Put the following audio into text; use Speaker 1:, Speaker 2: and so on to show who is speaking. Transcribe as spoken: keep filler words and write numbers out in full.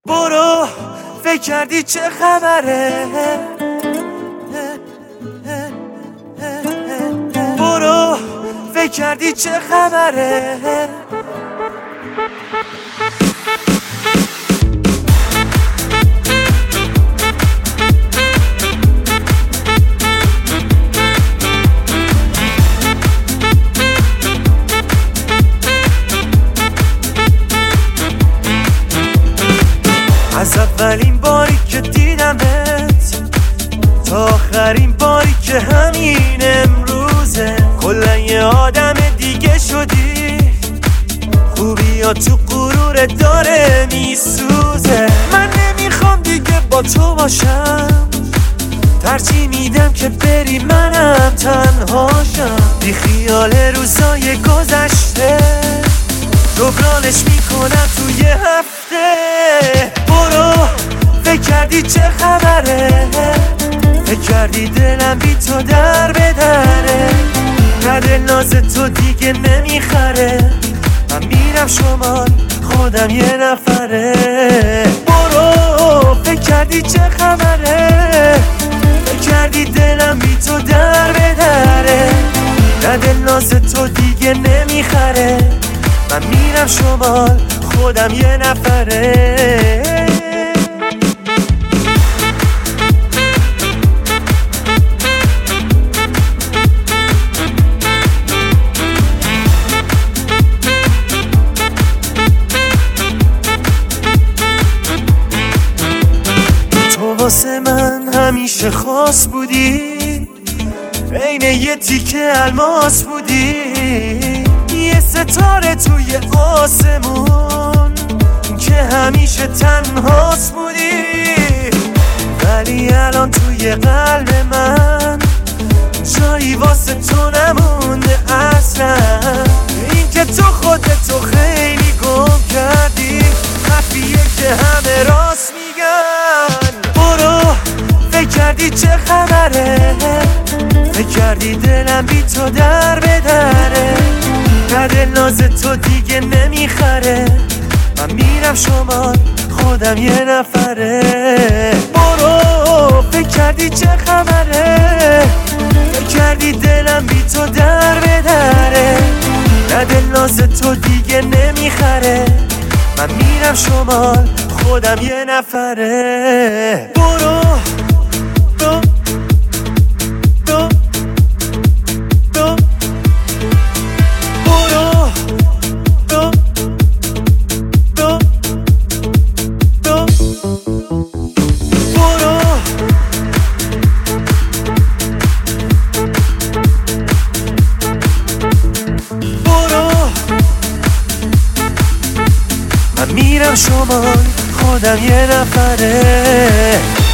Speaker 1: برو فکر کردی چه خبره، برو فکر کردی چه خبره. از اولین باری که دیدمت تا آخرین باری که همین امروزه، کلا یه آدم دیگه شدی. خوبی ها تو غرور داره میسوزه. من نمیخوام دیگه با تو باشم، ترجیح میدم که بری منم تنهاشم. بی خیال روزای گذشته جبرانش میکنم توی هفته. برو فکر کردی چه خبره، فکر کردی دلم بی تو در بدره. نه دل ناز تو دیگه نمیخره، من میرم شمال خودم یه نفره. برو فکر کردی چه خبره، فکر کردی دلم بی تو در بدره. نه دل ناز تو دیگه نمیخره، من میرم شمال خودم یه نفره. تو واسه من همیشه خاص بودی، عین یه تیکه الماس بودی، یه ستاره توی آسمون که همیشه تنهاست بودی. ولی الان توی قلب من جایی واسه تو نمونده اصلا. این که تو خودتو خیلی گم کردی، حرفیه که همه راست میگن. برو فکر کردی چه خبره، فکر کردی دلم بی تو در بدره. نه دل ناز تو دیگه نمیخره، من میرم شمال خودم یه نفره. برو فکر کردی چه خبره، فکر کردی دلم بی تو در بدره. نه دل ناز تو دیگه نمیخره، من میرم شمال خودم یه نفره. برو برو برو برو من میرم شمال خودم یه نفره.